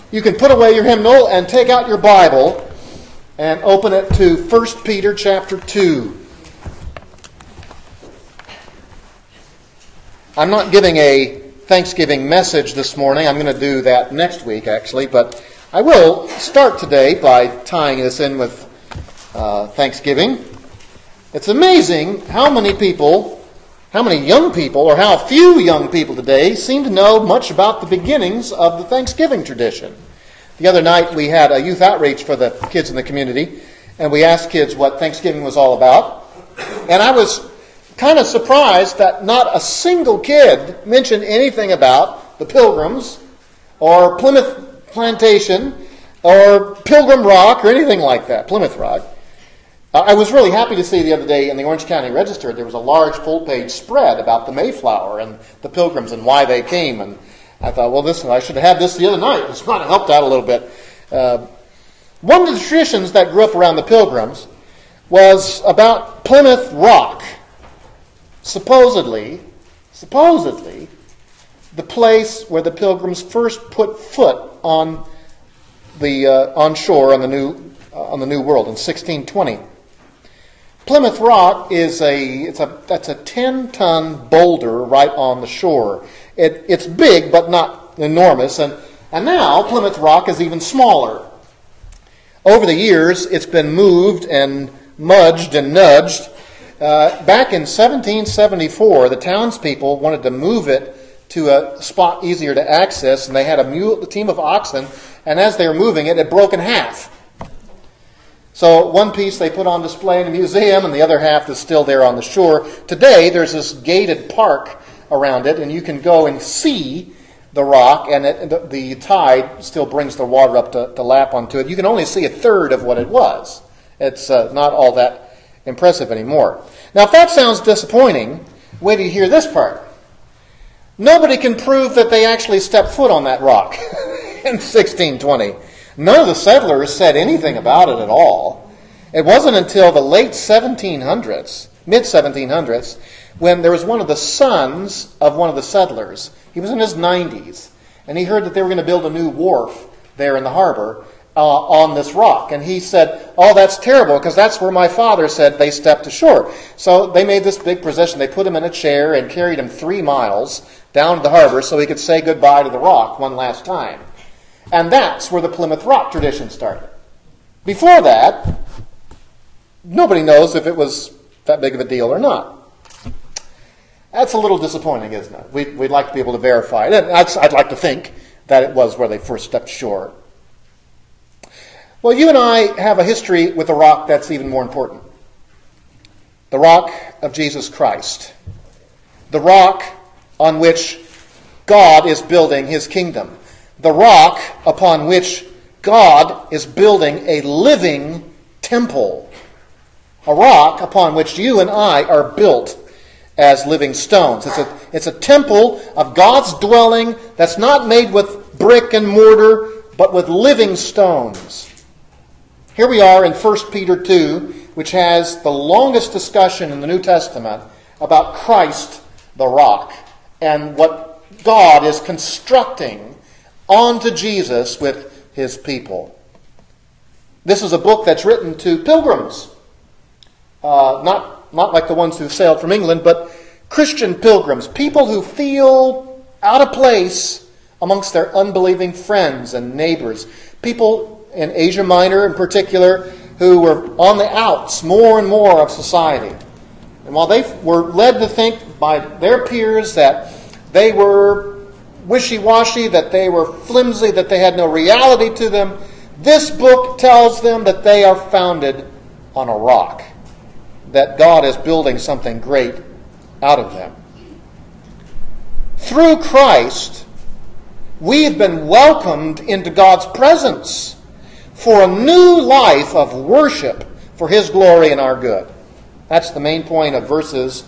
you can put away your hymnal and take out your Bible and open it to 1 Peter chapter 2. I'm not giving a Thanksgiving message this morning. I'm going to do that next week, actually. But I will start today by tying this in with Thanksgiving. It's amazing how many young people, or how few young people today seem to know much about the beginnings of the Thanksgiving tradition. The other night we had a youth outreach for the kids in the community, and we asked kids what Thanksgiving was all about. And I was kind of surprised that not a single kid mentioned anything about the Pilgrims or Plymouth Plantation or Pilgrim Rock or anything like that, Plymouth Rock. I was really happy to see the other day in the Orange County Register there was a large full-page spread about the Mayflower and the Pilgrims and why they came. And I thought, well, I should have had this the other night. This might have helped out a little bit. One of the traditions that grew up around the Pilgrims was about Plymouth Rock. Supposedly, the place where the Pilgrims first put foot on shore on the New World in 1620. Plymouth Rock is a 10-ton boulder right on the shore. It's big but not enormous, and now Plymouth Rock is even smaller. Over the years, it's been moved and mudged and nudged. Back in 1774, the townspeople wanted to move it to a spot easier to access, and they had a team of oxen, and as they were moving it, it broke in half. So one piece they put on display in a museum, and the other half is still there on the shore. Today, there's this gated park around it, and you can go and see the rock, and the tide still brings the water up to lap onto it. You can only see a third of what it was. It's not all that impressive anymore. Now, if that sounds disappointing, wait till you hear this part. Nobody can prove that they actually stepped foot on that rock in 1620. None of the settlers said anything about it at all. It wasn't until the late 1700s, mid-1700s, when there was one of the sons of one of the settlers. He was in his 90s, and he heard that they were going to build a new wharf there in the harbor on this rock. And he said, oh, that's terrible, because that's where my father said they stepped ashore. So they made this big procession. They put him in a chair and carried him 3 miles down to the harbor so he could say goodbye to the rock one last time. And that's where the Plymouth Rock tradition started. Before that, nobody knows if it was that big of a deal or not. That's a little disappointing, isn't it? We'd like to be able to verify it. And I'd like to think that it was where they first stepped ashore. Well, you and I have a history with a rock that's even more important. The rock of Jesus Christ. The rock on which God is building his kingdom. The rock upon which God is building a living temple. A rock upon which you and I are built as living stones. It's a temple of God's dwelling that's not made with brick and mortar, but with living stones. Here we are in 1 Peter 2, which has the longest discussion in the New Testament about Christ, the rock, and what God is constructing onto Jesus with his people. This is a book that's written to pilgrims. Not like the ones who sailed from England, but Christian pilgrims. People who feel out of place amongst their unbelieving friends and neighbors. People in Asia Minor in particular who were on the outs more and more of society. And while they were led to think by their peers that they were wishy-washy, that they were flimsy, that they had no reality to them, this book tells them that they are founded on a rock, that God is building something great out of them. Through Christ, we have been welcomed into God's presence for a new life of worship for his glory and our good. That's the main point of verses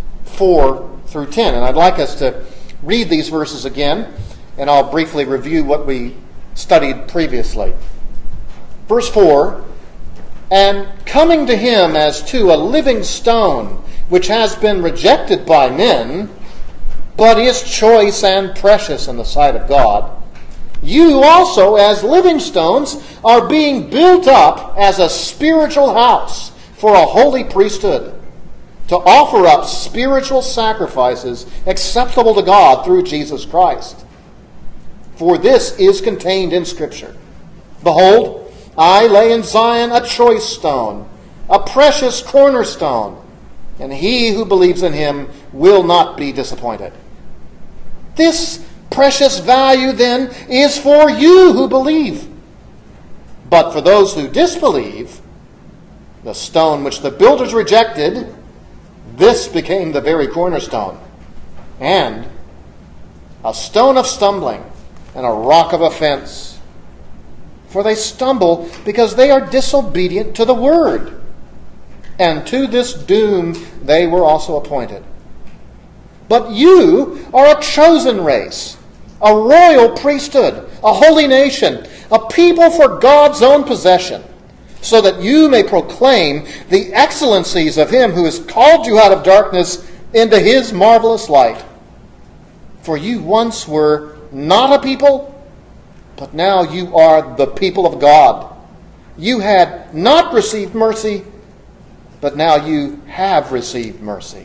4 through 10. And I'd like us to read these verses again, and I'll briefly review what we studied previously. Verse 4, and coming to him as to a living stone, which has been rejected by men, but is choice and precious in the sight of God. you also, as living stones, are being built up as a spiritual house for a holy priesthood, to offer up spiritual sacrifices acceptable to God through Jesus Christ. For this is contained in Scripture. Behold, I lay in Zion a choice stone, a precious cornerstone, and he who believes in him will not be disappointed. This precious value, then, is for you who believe. But for those who disbelieve, the stone which the builders rejected, this became the very cornerstone, and a stone of stumbling and a rock of offense. For they stumble because they are disobedient to the word, and to this doom they were also appointed. But you are a chosen race, a royal priesthood, a holy nation, a people for God's own possession, so that you may proclaim the excellencies of him who has called you out of darkness into his marvelous light. For you once were not a people, but now you are the people of God. You had not received mercy, but now you have received mercy.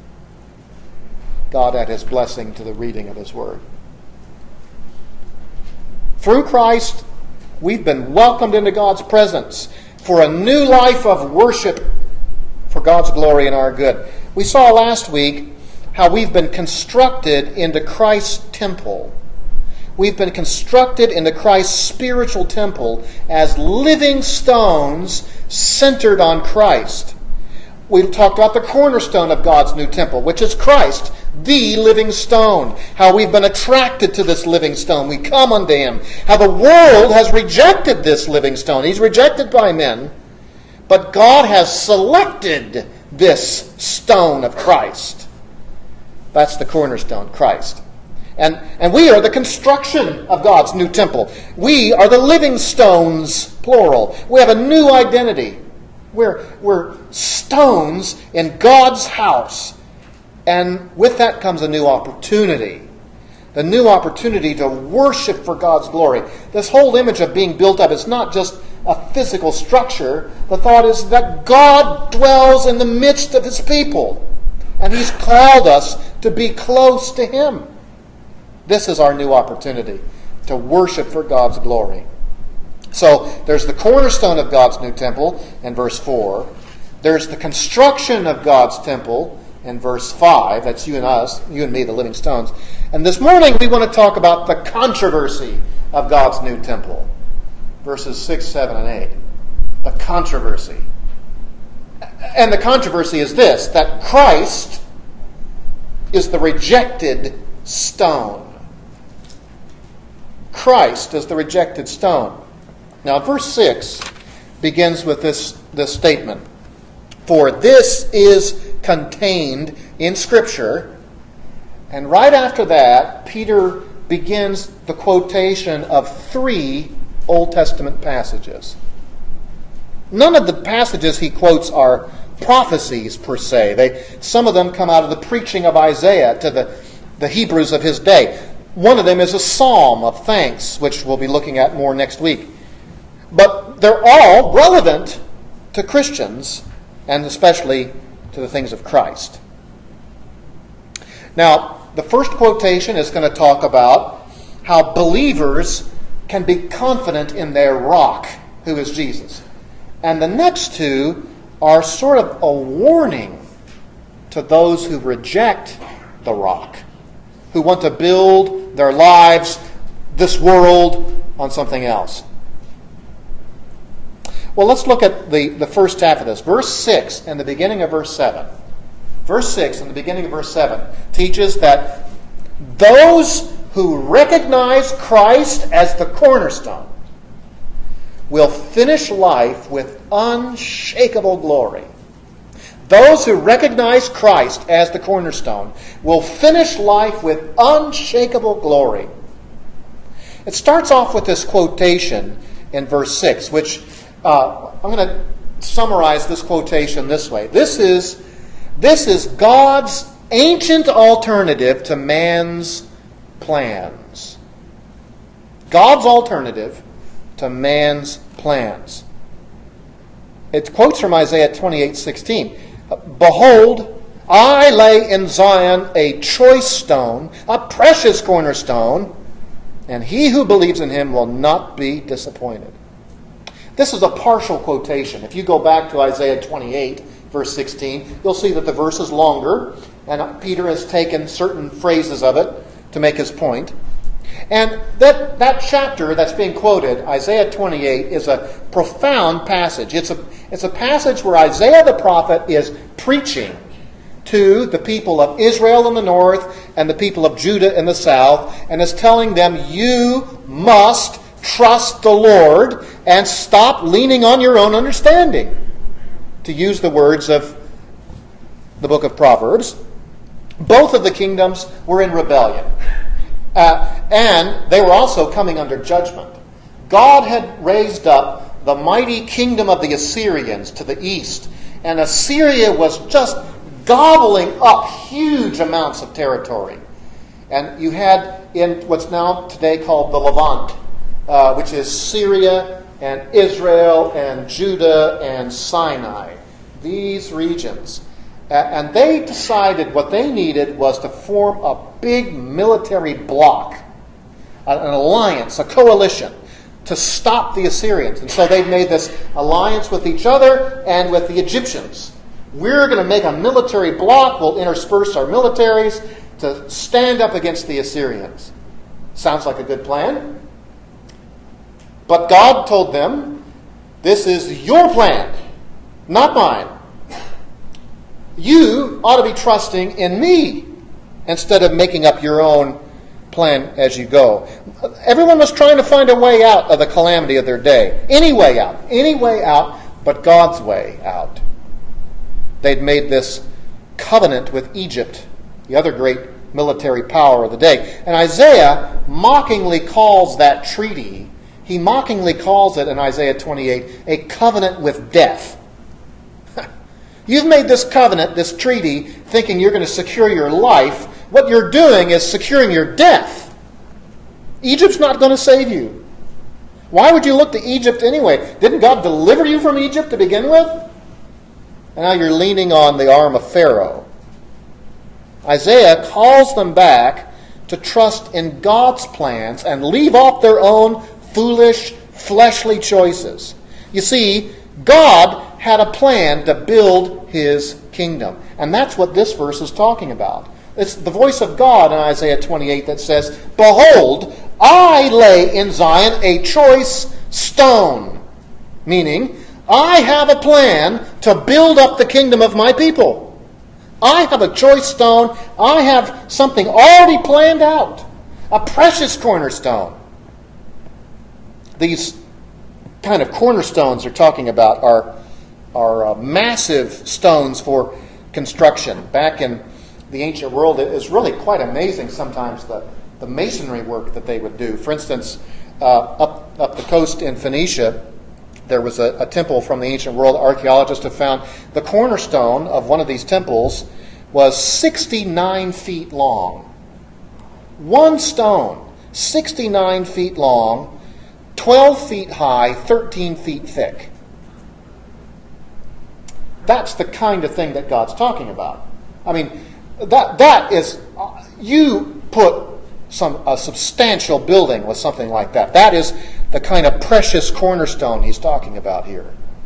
God add his blessing to the reading of his word. Through Christ, we've been welcomed into God's presence for a new life of worship for God's glory and our good. We saw last week how we've been constructed into Christ's temple. We've been constructed into Christ's spiritual temple as living stones centered on Christ. We talked about the cornerstone of God's new temple, which is Christ, the living stone. How we've been attracted to this living stone. We come unto him. How the world has rejected this living stone. He's rejected by men. But God has selected this stone of Christ. That's the cornerstone, Christ. And we are the construction of God's new temple. We are the living stones, plural. We have a new identity. We're stones in God's house. And with that comes a new opportunity. The new opportunity to worship for God's glory. This whole image of being built up is not just a physical structure. The thought is that God dwells in the midst of his people. And he's called us to be close to him. This is our new opportunity to worship for God's glory. So there's the cornerstone of God's new temple in verse 4. There's the construction of God's temple in verse 5. That's you and us, you and me, the living stones. And this morning we want to talk about the controversy of God's new temple. Verses 6, 7, and 8. The controversy. And the controversy is this, that Christ is the rejected stone. Christ is the rejected stone. Now, verse 6 begins with this statement. For this is contained in Scripture. And right after that, Peter begins the quotation of 3 Old Testament passages. None of the passages he quotes are prophecies per se. Some of them come out of the preaching of Isaiah to the Hebrews of his day. One of them is a psalm of thanks, which we'll be looking at more next week. But they're all relevant to Christians, and especially to the things of Christ. Now, the first quotation is going to talk about how believers can be confident in their rock, who is Jesus. And the next 2 are sort of a warning to those who reject the rock, who want to build their lives, this world, on something else. Well, let's look at the first half of this. Verse 6 and the beginning of verse 7. Verse 6 and the beginning of verse 7 teaches that those who recognize Christ as the cornerstone will finish life with unshakable glory. Those who recognize Christ as the cornerstone will finish life with unshakable glory. It starts off with this quotation in verse 6, which I'm going to summarize this quotation this way. This is God's ancient alternative to man's plans. God's alternative to man's plans. It quotes from Isaiah 28:16. Behold, I lay in Zion a choice stone, a precious cornerstone, and he who believes in him will not be disappointed. This is a partial quotation. If you go back to Isaiah 28, verse 16, you'll see that the verse is longer, and Peter has taken certain phrases of it to make his point. And that chapter that's being quoted, Isaiah 28, is a profound passage. It's a passage where Isaiah the prophet is preaching to the people of Israel in the north and the people of Judah in the south, and is telling them, you must trust the Lord and stop leaning on your own understanding. To use the words of the book of Proverbs, both of the kingdoms were in rebellion. And they were also coming under judgment. God had raised up the mighty kingdom of the Assyrians to the east, and Assyria was just gobbling up huge amounts of territory. And you had in what's now today called the Levant, which is Syria and Israel and Judah and Sinai, these regions. And they decided what they needed was to form a big military bloc, an alliance, a coalition, to stop the Assyrians. And so they've made this alliance with each other and with the Egyptians. We're going to make a military bloc. We'll intersperse our militaries to stand up against the Assyrians. Sounds like a good plan. But God told them, this is your plan, not mine. You ought to be trusting in me instead of making up your own plan as you go. Everyone was trying to find a way out of the calamity of their day. Any way out, but God's way out. They'd made this covenant with Egypt, the other great military power of the day. And Isaiah mockingly calls that treaty, he mockingly calls it in Isaiah 28, a covenant with death. You've made this covenant, this treaty, thinking you're going to secure your life. What you're doing is securing your death. Egypt's not going to save you. Why would you look to Egypt anyway? Didn't God deliver you from Egypt to begin with? And now you're leaning on the arm of Pharaoh. Isaiah calls them back to trust in God's plans and leave off their own foolish, fleshly choices. You see, God had a plan to build his kingdom. And that's what this verse is talking about. It's the voice of God in Isaiah 28 that says, behold, I lay in Zion a choice stone. Meaning, I have a plan to build up the kingdom of my people. I have a choice stone. I have something already planned out. A precious cornerstone. These kind of cornerstones they're talking about are massive stones for construction. Back in the ancient world, it is really quite amazing sometimes the masonry work that they would do. For instance, up the coast in Phoenicia, there was a temple from the ancient world. Archaeologists have found the cornerstone of one of these temples was 69 feet long. One stone, 69 feet long, 12 feet high, 13 feet thick. That's the kind of thing that God's talking about. I mean, that is, you put a substantial building with something like that. That is the kind of precious cornerstone he's talking about here.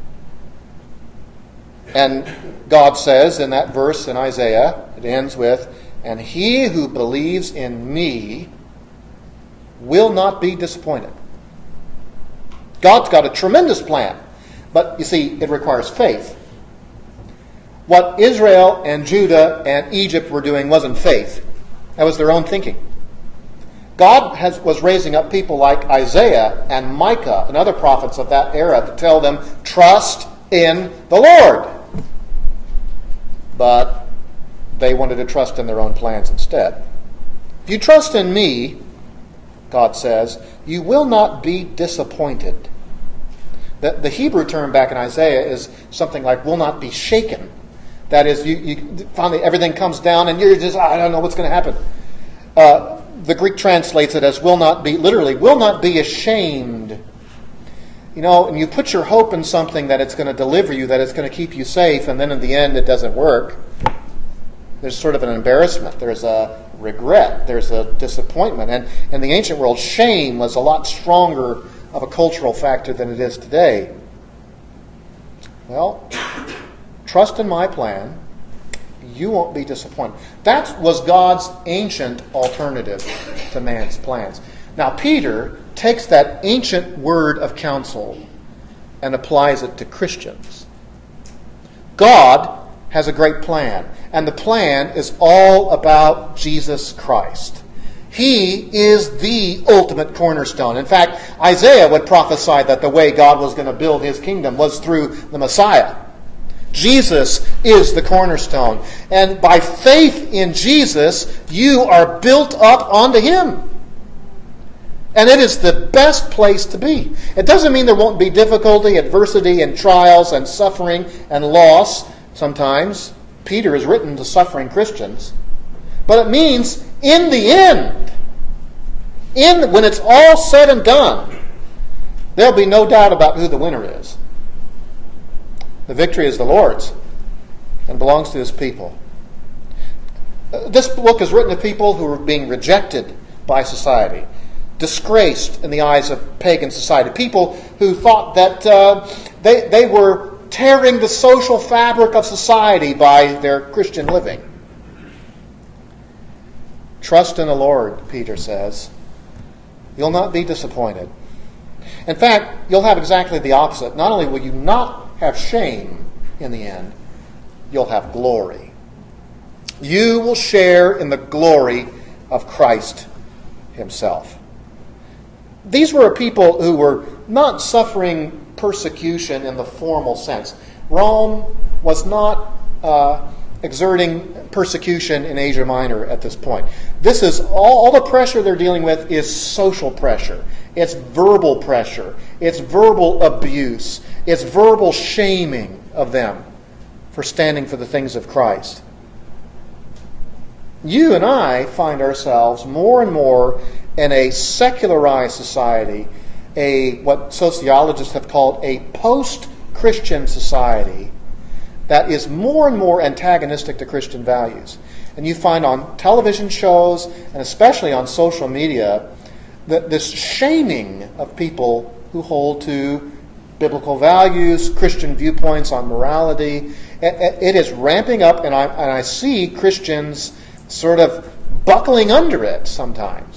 And God says in that verse in Isaiah, it ends with, and he who believes in me will not be disappointed. God's got a tremendous plan. But you see, it requires faith. What Israel and Judah and Egypt were doing wasn't faith. That was their own thinking. God was raising up people like Isaiah and Micah and other prophets of that era to tell them, trust in the Lord. But they wanted to trust in their own plans instead. If you trust in me, God says, you will not be disappointed. The Hebrew term back in Isaiah is something like will not be shaken. That is, you finally everything comes down and you're just, I don't know what's going to happen. the Greek translates it as will not be, literally, will not be ashamed. You know, and you put your hope in something that it's going to deliver you, that it's going to keep you safe, and then in the end it doesn't work. There's sort of an embarrassment. There's a regret. There's a disappointment. And in the ancient world, shame was a lot stronger of a cultural factor than it is today. Well, trust in my plan. You won't be disappointed. That was God's ancient alternative to man's plans. Now, Peter takes that ancient word of counsel and applies it to Christians. God has a great plan, and the plan is all about Jesus Christ. He is the ultimate cornerstone. In fact, Isaiah would prophesy that the way God was going to build his kingdom was through the Messiah. Jesus is the cornerstone. And by faith in Jesus, you are built up onto him. And it is the best place to be. It doesn't mean there won't be difficulty, adversity, and trials, and suffering, and loss. Sometimes Peter is written to suffering Christians. But it means in the end, when it's all said and done, there'll be no doubt about who the winner is. The victory is the Lord's and belongs to his people. This book is written to people who are being rejected by society, disgraced in the eyes of pagan society, people who thought that they were tearing the social fabric of society by their Christian living. Trust in the Lord, Peter says. You'll not be disappointed. In fact, you'll have exactly the opposite. Not only will you not have shame in the end, you'll have glory. You will share in the glory of Christ himself. These were people who were not suffering persecution in the formal sense. Rome was not exerting persecution in Asia Minor at this point. This is all the pressure they're dealing with is social pressure. It's verbal pressure. It's verbal abuse. It's verbal shaming of them for standing for the things of Christ. You and I find ourselves more and more in a secularized society, what sociologists have called a post-Christian society that is more and more antagonistic to Christian values. And you find on television shows, and especially on social media, that this shaming of people who hold to biblical values, Christian viewpoints on morality. It is ramping up, and I see Christians sort of buckling under it sometimes.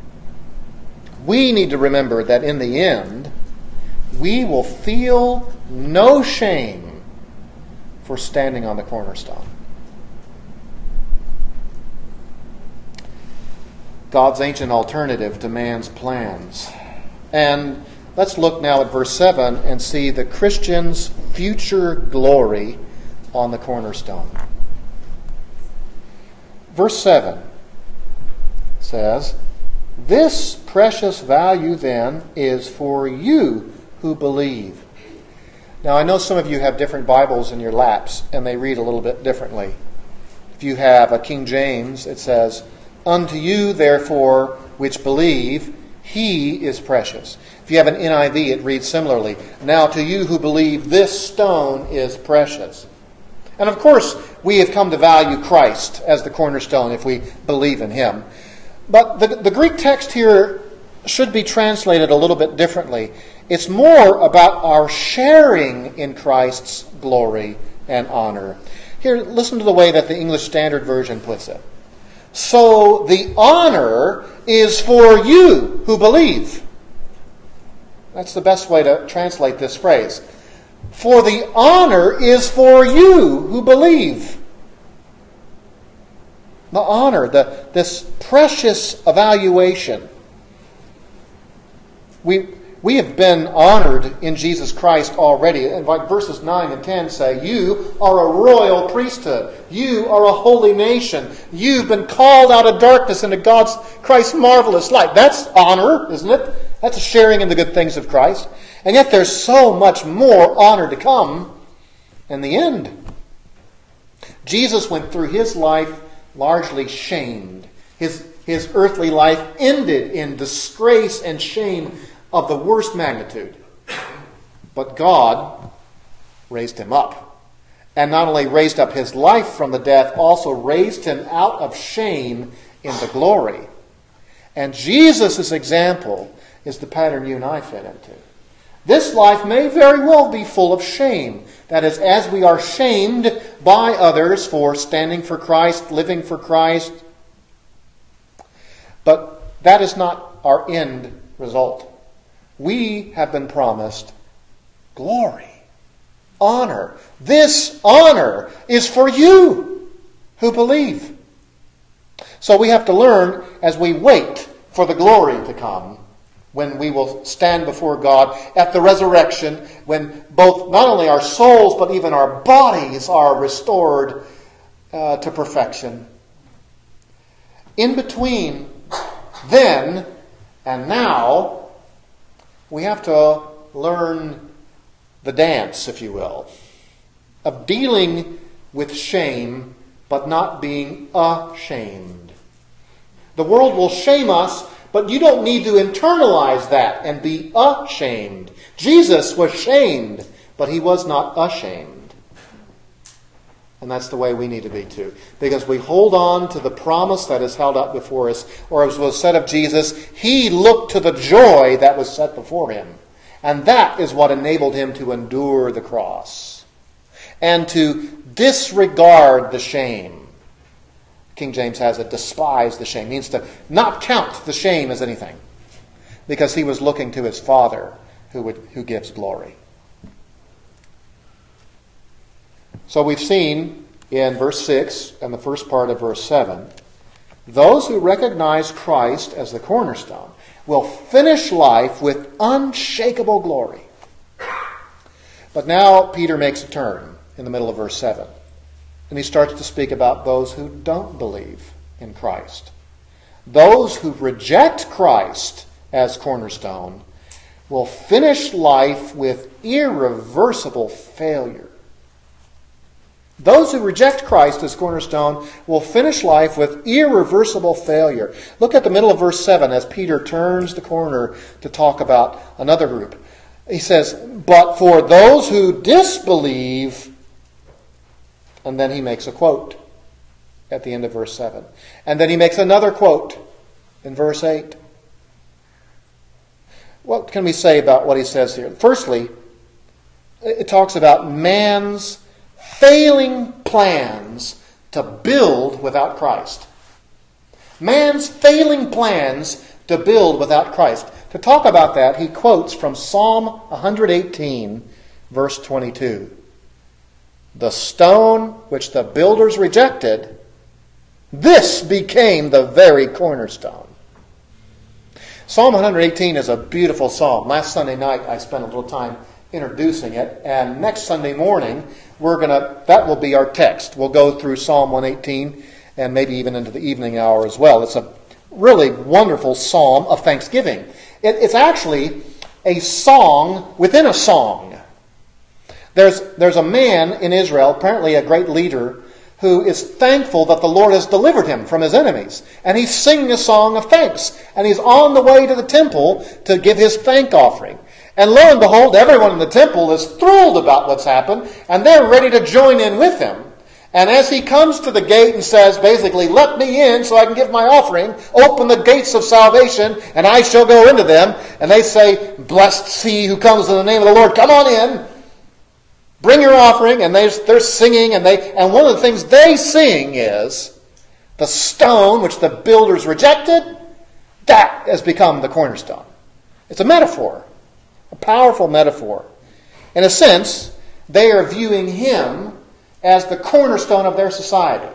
We need to remember that in the end, we will feel no shame for standing on the cornerstone. God's ancient alternative to man's plans. And let's look now at verse 7 and see the Christian's future glory on the cornerstone. Verse 7 says, "This precious value then is for you who believe." Now I know some of you have different Bibles in your laps and they read a little bit differently. If you have a King James, it says, "Unto you therefore which believe, he is precious." If you have an NIV, it reads similarly, "Now to you who believe, this stone is precious." And of course, we have come to value Christ as the cornerstone if we believe in him. But the Greek text here should be translated a little bit differently. It's more about our sharing in Christ's glory and honor. Here, listen to the way that the English Standard Version puts it. "So the honor is for you who believe." That's the best way to translate this phrase. For the honor is for you who believe. The honor, this precious evaluation. We have been honored in Jesus Christ already. And like verses 9 and 10 say, you are a royal priesthood. You are a holy nation. You've been called out of darkness into Christ's marvelous light. That's honor, isn't it? That's a sharing in the good things of Christ. And yet there's so much more honor to come in the end. Jesus went through his life largely shamed. His His earthly life ended in disgrace and shame of the worst magnitude. But God raised him up. And not only raised up his life from the death, also raised him out of shame into glory. And Jesus' example is the pattern you and I fit into. This life may very well be full of shame. That is, as we are shamed by others for standing for Christ, living for Christ. But that is not our end result. We have been promised glory, honor. This honor is for you who believe. So we have to learn as we wait for the glory to come, when we will stand before God at the resurrection, when both not only our souls but even our bodies are restored to perfection. In between then and now, we have to learn the dance, if you will, of dealing with shame but not being ashamed. The world will shame us, but you don't need to internalize that and be ashamed. Jesus was shamed, but he was not ashamed. And that's the way we need to be too. Because we hold on to the promise that is held up before us. Or as was said of Jesus, he looked to the joy that was set before him. And that is what enabled him to endure the cross. And to disregard the shame. King James has it, despise the shame. It means to not count the shame as anything. Because he was looking to his Father who gives glory. So we've seen in verse 6 and the first part of verse 7, those who recognize Christ as the cornerstone will finish life with unshakable glory. But now Peter makes a turn in the middle of verse 7. And he starts to speak about those who don't believe in Christ. Those who reject Christ as cornerstone will finish life with irreversible failure. Those who reject Christ as cornerstone will finish life with irreversible failure. Look at the middle of verse 7 as Peter turns the corner to talk about another group. He says, but for those who disbelieve, and then he makes a quote at the end of verse 7. And then he makes another quote in verse 8. What can we say about what he says here? Firstly, it talks about man's failing plans to build without Christ. Man's failing plans to build without Christ. To talk about that, he quotes from Psalm 118, verse 22. The stone which the builders rejected, this became the very cornerstone. Psalm 118 is a beautiful psalm. Last Sunday night I spent a little time introducing it, and next Sunday morning that will be our text. We'll go through Psalm 118 and maybe even into the evening hour as well. It's a really wonderful psalm of thanksgiving. It's actually a song within a song. There's a man in Israel, apparently a great leader, who is thankful that the Lord has delivered him from his enemies. And he's singing a song of thanks. And he's on the way to the temple to give his thank offering. And lo and behold, everyone in the temple is thrilled about what's happened, and they're ready to join in with him. And as he comes to the gate and says, basically, let me in so I can give my offering, open the gates of salvation, and I shall go into them. And they say, blessed be he who comes in the name of the Lord, come on in. Bring your offering, and they're singing, and one of the things they sing is, the stone which the builders rejected, that has become the cornerstone. It's a metaphor, a powerful metaphor. In a sense, they are viewing him as the cornerstone of their society.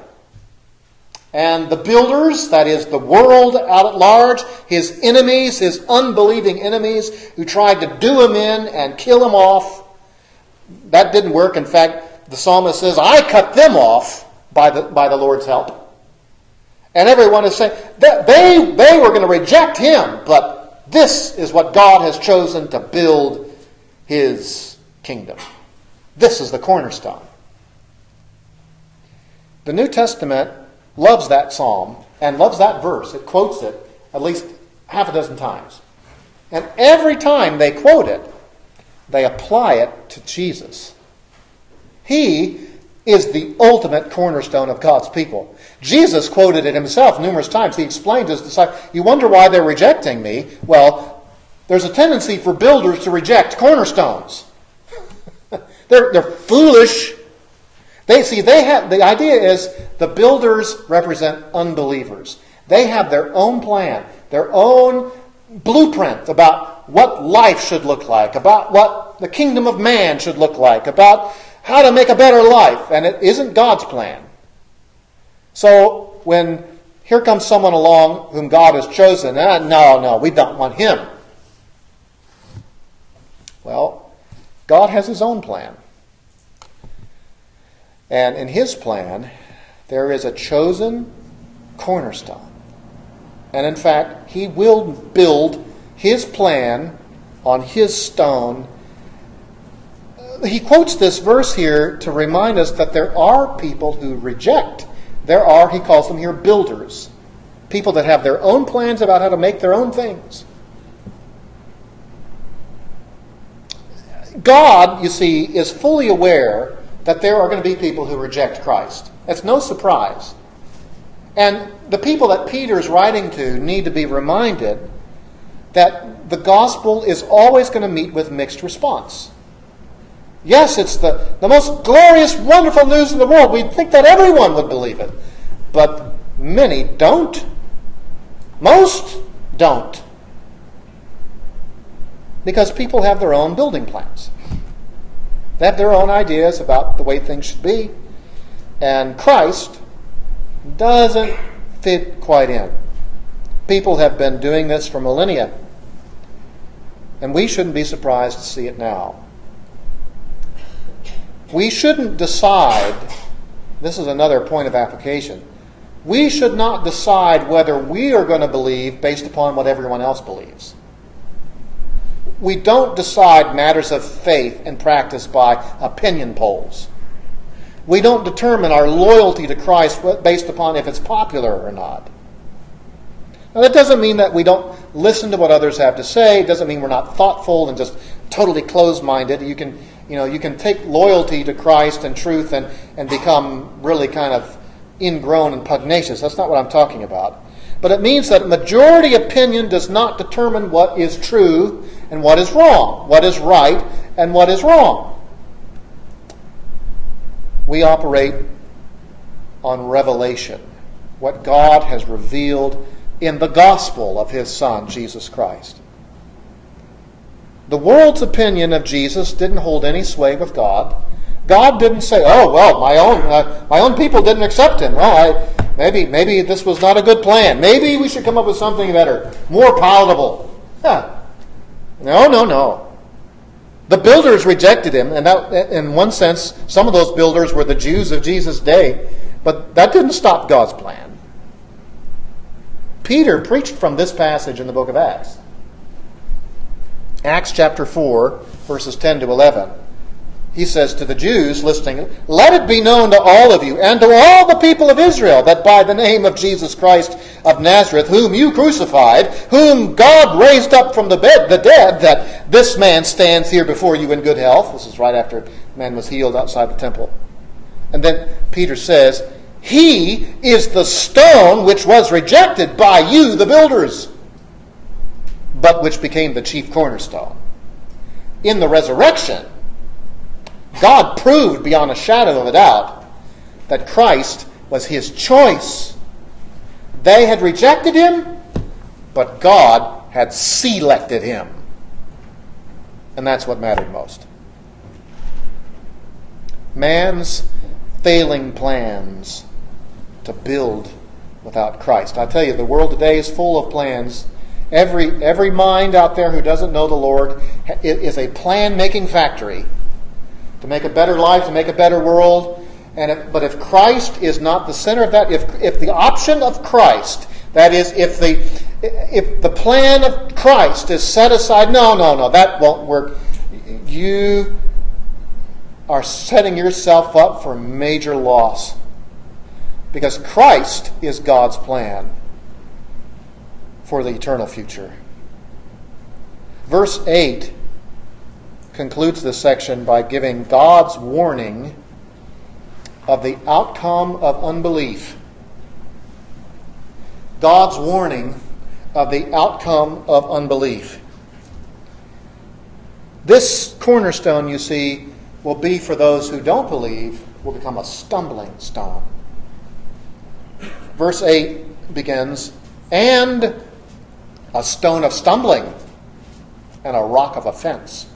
And the builders, that is the world out at large, his enemies, his unbelieving enemies, who tried to do him in and kill him off, that didn't work. In fact, the psalmist says, I cut them off by the Lord's help. And everyone is saying, that they were going to reject him, but this is what God has chosen to build his kingdom. This is the cornerstone. The New Testament loves that psalm and loves that verse. It quotes it at least half a dozen times. And every time they quote it, they apply it to Jesus. He is the ultimate cornerstone of God's people. Jesus quoted it himself numerous times. He explained to his disciples, you wonder why they're rejecting me? Well, there's a tendency for builders to reject cornerstones. They're foolish. The idea is the builders represent unbelievers. They have their own plan, their own blueprint about what life should look like, about what the kingdom of man should look like, about how to make a better life, and it isn't God's plan. So when here comes someone along whom God has chosen, no, we don't want him. Well, God has his own plan. And in his plan, there is a chosen cornerstone. And in fact, he will build his plan on his stone. He quotes this verse here to remind us that there are people who reject. There are, he calls them here, builders. People that have their own plans about how to make their own things. God, you see, is fully aware that there are going to be people who reject Christ. That's no surprise. And the people that Peter's writing to need to be reminded that the gospel is always going to meet with mixed response. Yes, it's the most glorious, wonderful news in the world. We'd think that everyone would believe it. But many don't. Most don't. Because people have their own building plans. They have their own ideas about the way things should be. And Christ doesn't fit quite in. People have been doing this for millennia. And we shouldn't be surprised to see it now. We shouldn't decide, this is another point of application, we should not decide whether we are going to believe based upon what everyone else believes. We don't decide matters of faith and practice by opinion polls. We don't determine our loyalty to Christ based upon if it's popular or not. Now, that doesn't mean that we don't listen to what others have to say. It doesn't mean we're not thoughtful and just totally closed-minded. You can take loyalty to Christ and truth and become really kind of ingrown and pugnacious. That's not what I'm talking about. But it means that majority opinion does not determine what is true and what is wrong, what is right and what is wrong. We operate on revelation, what God has revealed in the gospel of his Son, Jesus Christ. The world's opinion of Jesus didn't hold any sway with God. God didn't say, oh, well, my own people didn't accept him. Well, maybe this was not a good plan. Maybe we should come up with something better, more palatable. No. The builders rejected him, and that, in one sense, some of those builders were the Jews of Jesus' day, but that didn't stop God's plan. Peter preached from this passage in the book of Acts. Acts chapter 4, verses 10 to 11. He says to the Jews listening, let it be known to all of you and to all the people of Israel that by the name of Jesus Christ of Nazareth, whom you crucified, whom God raised up from the dead, that this man stands here before you in good health. This is right after the man was healed outside the temple. And then Peter says, he is the stone which was rejected by you, the builders, but which became the chief cornerstone. In the resurrection, God proved beyond a shadow of a doubt that Christ was his choice. They had rejected him, but God had selected him. And that's what mattered most. Man's failing plans to build without Christ. I tell you, the world today is full of plans. Every mind out there who doesn't know the Lord is a plan-making factory to make a better life, to make a better world. But if Christ is not the center of that, if the option of Christ, that is, if the plan of Christ is set aside, no, that won't work. You are setting yourself up for major loss. because Christ is God's plan for the eternal future. Verse 8 concludes this section by giving God's warning of the outcome of unbelief. God's warning of the outcome of unbelief. This cornerstone, you see, will be for those who don't believe, will become a stumbling stone. Verse 8 begins, and a stone of stumbling and a rock of offense.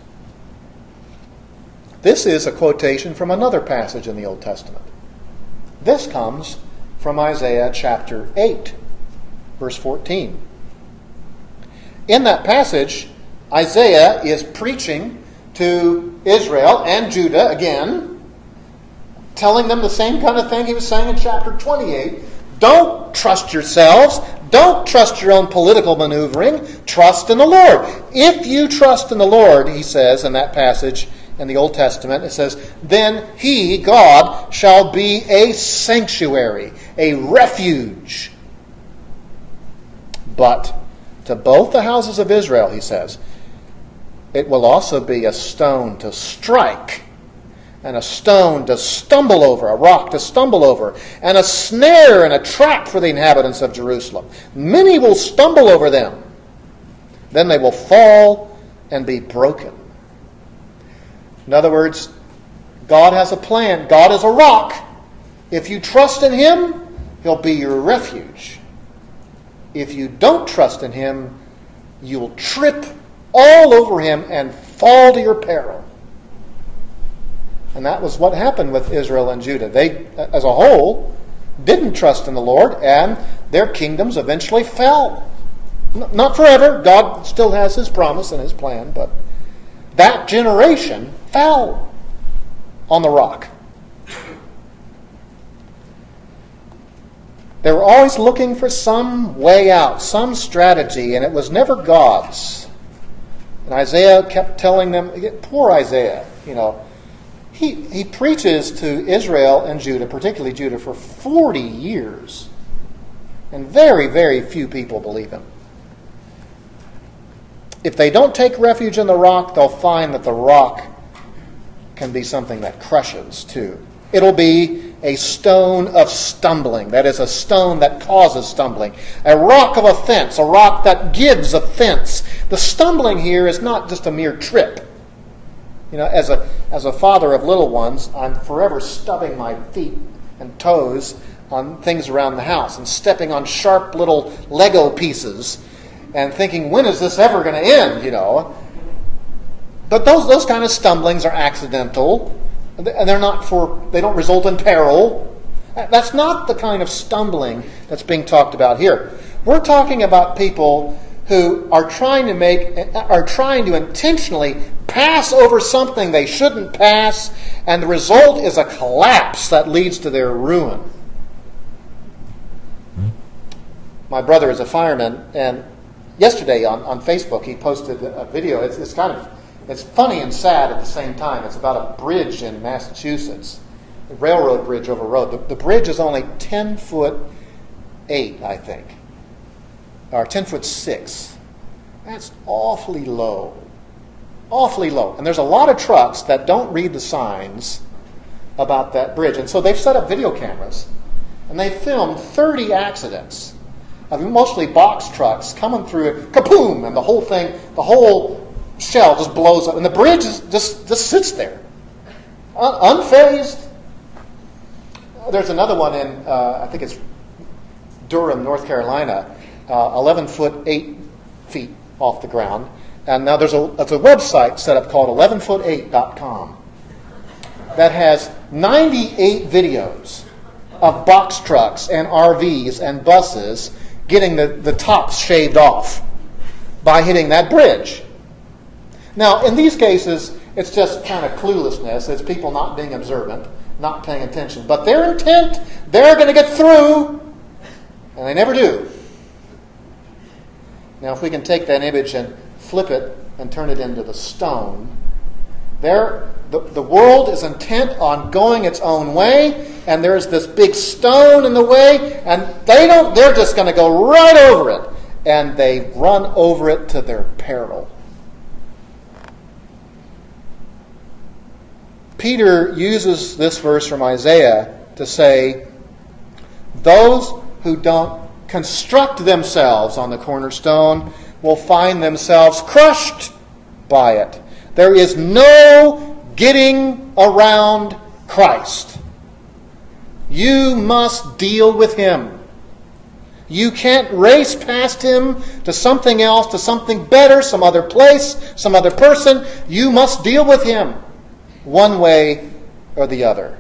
This is a quotation from another passage in the Old Testament. This comes from Isaiah chapter 8, verse 14. In that passage, Isaiah is preaching to Israel and Judah again, telling them the same kind of thing he was saying in chapter 28. Don't trust yourselves. Don't trust your own political maneuvering. Trust in the Lord. If you trust in the Lord, he says in that passage in the Old Testament, it says, then he, God, shall be a sanctuary, a refuge. But to both the houses of Israel, he says, it will also be a stone to strike, and a stone to stumble over, a rock to stumble over, and a snare and a trap for the inhabitants of Jerusalem. Many will stumble over them. Then they will fall and be broken. In other words, God has a plan. God is a rock. If you trust in him, he'll be your refuge. If you don't trust in him, you'll trip all over him and fall to your peril. And that was what happened with Israel and Judah. They, as a whole, didn't trust in the Lord, and their kingdoms eventually fell. Not forever. God still has his promise and his plan, but that generation fell on the rock. They were always looking for some way out, some strategy, and it was never God's. And Isaiah kept telling them, poor Isaiah, he preaches to Israel and Judah, particularly Judah, for 40 years. And very, very few people believe him. If they don't take refuge in the rock, they'll find that the rock can be something that crushes too. It'll be a stone of stumbling. That is, a stone that causes stumbling. A rock of offense, a rock that gives offense. The stumbling here is not just a mere trip. As a father of little ones, I'm forever stubbing my feet and toes on things around the house and stepping on sharp little Lego pieces and thinking, when is this ever going to end, But those kind of stumblings are accidental, and they don't result in peril. That's not the kind of stumbling that's being talked about here. We're talking about people who are trying to intentionally pass over something they shouldn't pass, and the result is a collapse that leads to their ruin. My brother is a fireman, and yesterday on Facebook he posted a video. It's funny and sad at the same time. It's about a bridge in Massachusetts, a railroad bridge over a road. The bridge is only 10'8", I think, or 10'6". That's awfully low. Awfully low. And there's a lot of trucks that don't read the signs about that bridge. And so they've set up video cameras, and they filmed 30 accidents of mostly box trucks coming through it, kaboom, and the whole shell just blows up, and the bridge just sits there, unfazed. There's another one in, I think it's Durham, North Carolina, 11'8" off the ground. And now there's a website set up called 11foot8.com that has 98 videos of box trucks and RVs and buses getting the tops shaved off by hitting that bridge. Now, in these cases, it's just kind of cluelessness. It's people not being observant, not paying attention. But their intent, they're going to get through, and they never do. Now, if we can take that image and flip it and turn it into the stone, The world is intent on going its own way, and there's this big stone in the way, and they're just going to go right over it. And they run over it to their peril. Peter uses this verse from Isaiah to say, those who don't construct themselves on the cornerstone will find themselves crushed by it. There is no getting around Christ. You must deal with Him. You can't race past Him to something else, to something better, some other place, some other person. You must deal with Him one way or the other.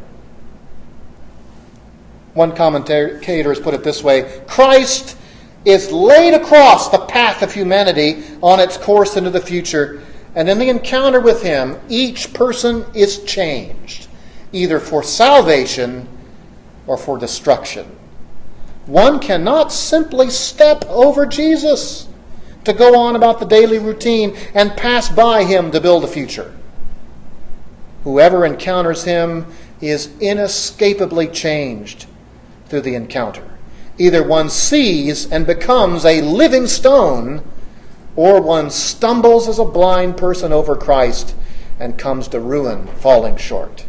One commentator has put it this way: Christ is laid across the path of humanity on its course into the future, and in the encounter with Him, each person is changed, either for salvation or for destruction. One cannot simply step over Jesus to go on about the daily routine and pass by Him to build a future. Whoever encounters Him is inescapably changed through the encounter. Either one sees and becomes a living stone, or one stumbles as a blind person over Christ and comes to ruin, falling short.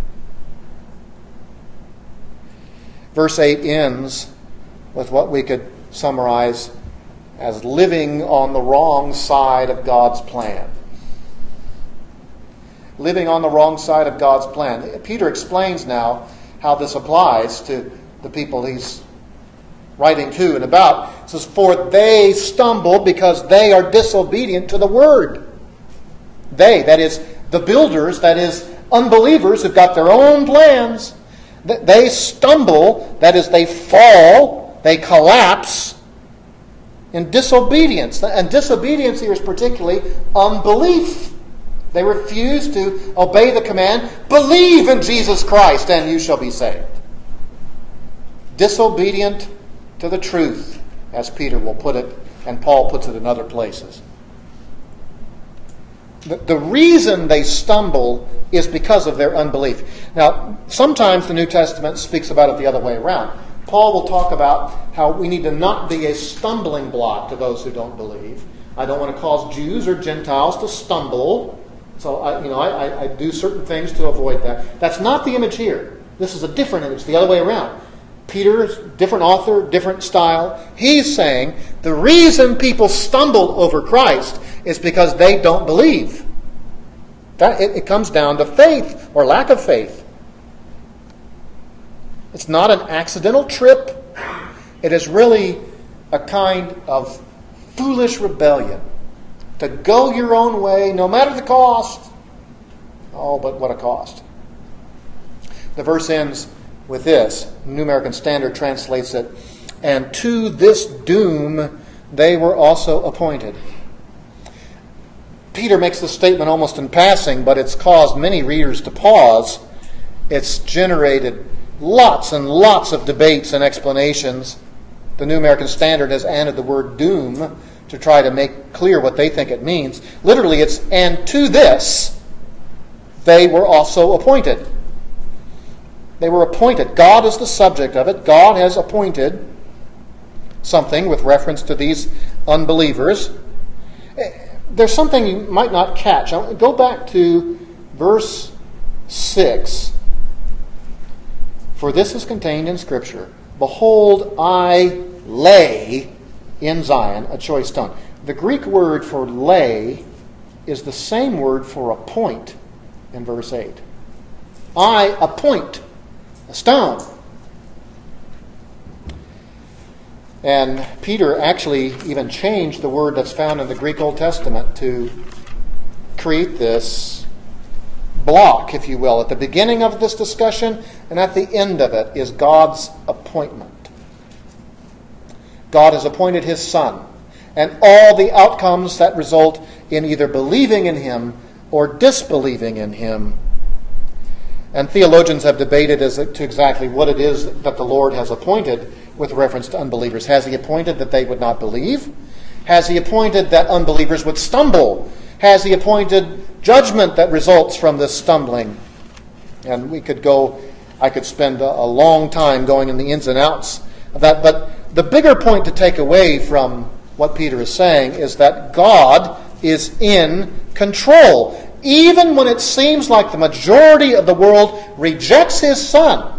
Verse 8 ends with what we could summarize as living on the wrong side of God's plan. Living on the wrong side of God's plan. Peter explains now how this applies to the people he's writing to and about. It says, for they stumble because they are disobedient to the word. They, that is, the builders, that is, unbelievers who've got their own plans. They stumble, that is, they fall, they collapse in disobedience. And disobedience here is particularly unbelief. They refuse to obey the command, believe in Jesus Christ and you shall be saved. Disobedient to the truth, as Peter will put it, and Paul puts it in other places. The reason they stumble is because of their unbelief. Now, sometimes the New Testament speaks about it the other way around. Paul will talk about how we need to not be a stumbling block to those who don't believe. I don't want to cause Jews or Gentiles to stumble. So I do certain things to avoid that. That's not the image here. This is a different image, the other way around. Peter's different author, different style. He's saying the reason people stumble over Christ is because they don't believe. It comes down to faith or lack of faith. It's not an accidental trip. It is really a kind of foolish rebellion. To go your own way, no matter the cost. Oh, but what a cost. The verse ends with this. New American Standard translates it, and to this doom they were also appointed. Peter makes this statement almost in passing, but it's caused many readers to pause. It's generated lots and lots of debates and explanations. The New American Standard has added the word doom to try to make clear what they think it means. Literally, it's, and to this they were also appointed. They were appointed. God is the subject of it. God has appointed something with reference to these unbelievers. There's something you might not catch. Go back to verse 6. For this is contained in Scripture. Behold, I lay in Zion a choice stone. The Greek word for lay is the same word for appoint in verse 8. I appoint a stone. And Peter actually even changed the word that's found in the Greek Old Testament to create this block, if you will. At the beginning of this discussion and at the end of it is God's appointment. God has appointed His Son, and all the outcomes that result in either believing in Him or disbelieving in Him. And theologians have debated as to exactly what it is that the Lord has appointed with reference to unbelievers. Has He appointed that they would not believe? Has He appointed that unbelievers would stumble? Has he appointed judgment that results from this stumbling? And I could spend a long time going in the ins and outs of that. But the bigger point to take away from what Peter is saying is that God is in control. Even when it seems like the majority of the world rejects his Son,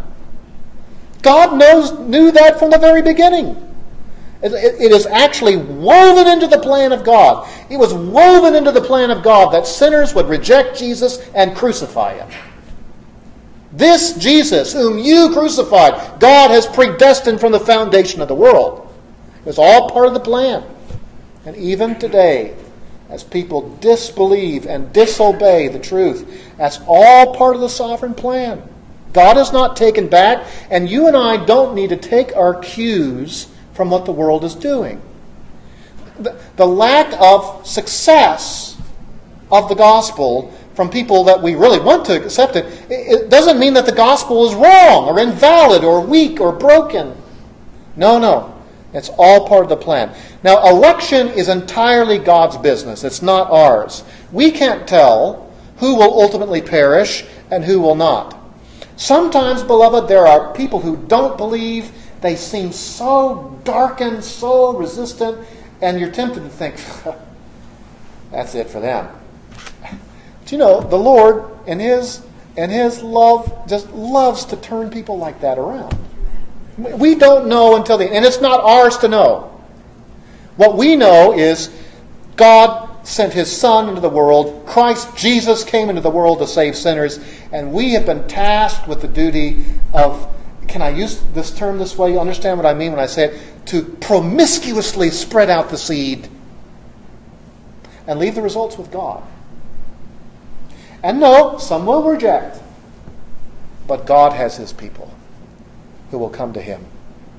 God knew that from the very beginning. It is actually woven into the plan of God. It was woven into the plan of God that sinners would reject Jesus and crucify him. This Jesus, whom you crucified, God has predestined from the foundation of the world. It was all part of the plan. And even today, as people disbelieve and disobey the truth, that's all part of the sovereign plan. God is not taken back, and you and I don't need to take our cues from what the world is doing. The lack of success of the gospel from people that we really want to accept it doesn't mean that the gospel is wrong or invalid or weak or broken. No. It's all part of the plan. Now, election is entirely God's business. It's not ours. We can't tell who will ultimately perish and who will not. Sometimes, beloved, there are people who don't believe. They seem so darkened, so resistant, and you're tempted to think, that's it for them. But you know, the Lord, in His love, just loves to turn people like that around. We don't know until the end, and it's not ours to know. What we know is God sent His Son into the world. Christ Jesus came into the world to save sinners, and we have been tasked with the duty of, can I use this term this way? You understand what I mean when I say it? To promiscuously spread out the seed and leave the results with God. And no, some will reject, but God has His people who will come to Him.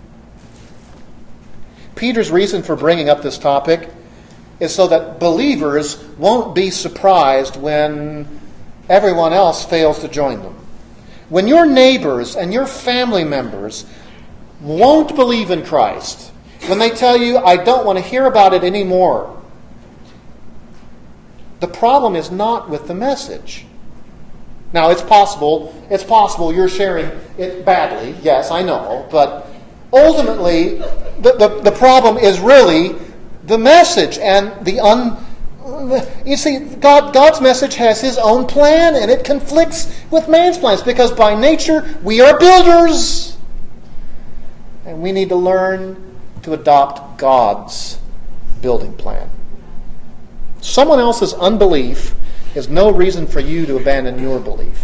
Peter's reason for bringing up this topic is so that believers won't be surprised when everyone else fails to join them. When your neighbors and your family members won't believe in Christ, when they tell you, I don't want to hear about it anymore, the problem is not with the message. Now, it's possible you're sharing it badly. Yes, I know. But ultimately, the problem is really the message and you see, God's message has His own plan, and it conflicts with man's plans, because by nature we are builders. And we need to learn to adopt God's building plan. Someone else's unbelief is no reason for you to abandon your belief.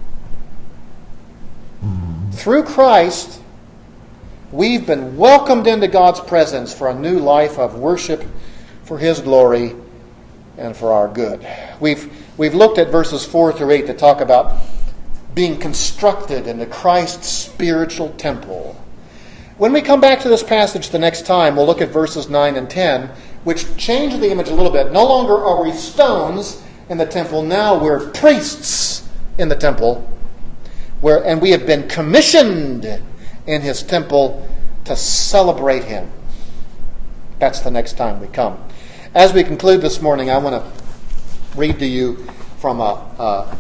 Through Christ, we've been welcomed into God's presence for a new life of worship for His glory and for our good. We've looked at verses 4 through 8 to talk about being constructed into Christ's spiritual temple. When we come back to this passage the next time, we'll look at verses 9 and 10, which change the image a little bit. No longer are we stones in the temple, now we're priests in the temple, and we have been commissioned in His temple to celebrate Him. That's the next time we come. As we conclude this morning, I want to read to you from a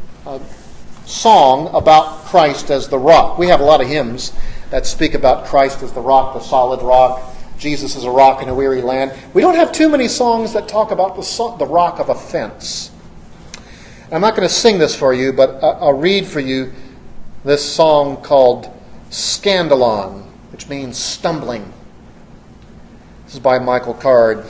song about Christ as the rock. We have a lot of hymns that speak about Christ as the rock, the solid rock. Jesus is a rock in a weary land. We don't have too many songs that talk about the rock of offense. I'm not going to sing this for you, but I'll read for you this song called Scandalon, which means stumbling. This is by Michael Card.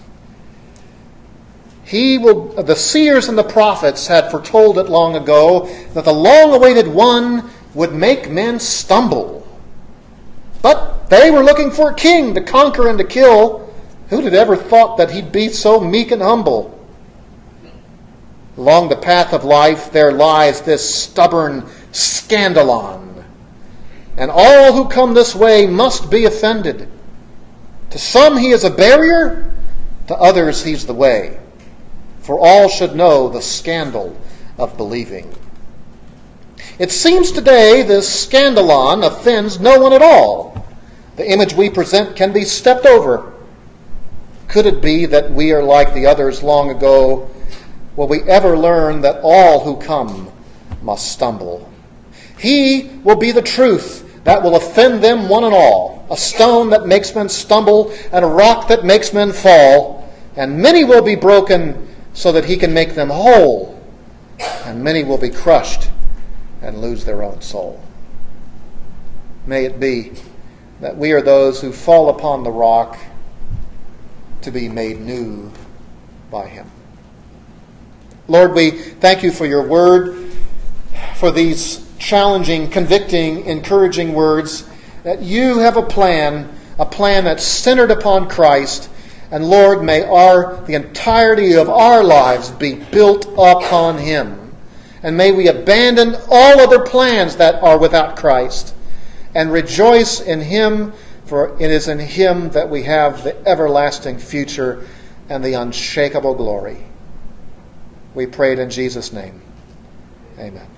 The seers and the prophets had foretold it long ago that the long-awaited one would make men stumble. But they were looking for a king to conquer and to kill. Who'd have ever thought that he'd be so meek and humble? Along the path of life there lies this stubborn Scandalon, and all who come this way must be offended. To some he is a barrier, to others he's the way. For all should know the scandal of believing. It seems today this Scandalon offends no one at all. The image we present can be stepped over. Could it be that we are like the others long ago? Will we ever learn that all who come must stumble? He will be the truth that will offend them one and all, a stone that makes men stumble and a rock that makes men fall, and many will be broken so that he can make them whole, and many will be crushed and lose their own soul. May it be that we are those who fall upon the rock to be made new by him. Lord, we thank you for your word, for these challenging, convicting, encouraging words, that you have a plan that's centered upon Christ. And Lord, may the entirety of our lives be built upon him. And may we abandon all other plans that are without Christ and rejoice in him, for it is in him that we have the everlasting future and the unshakable glory. We pray it in Jesus' name. Amen.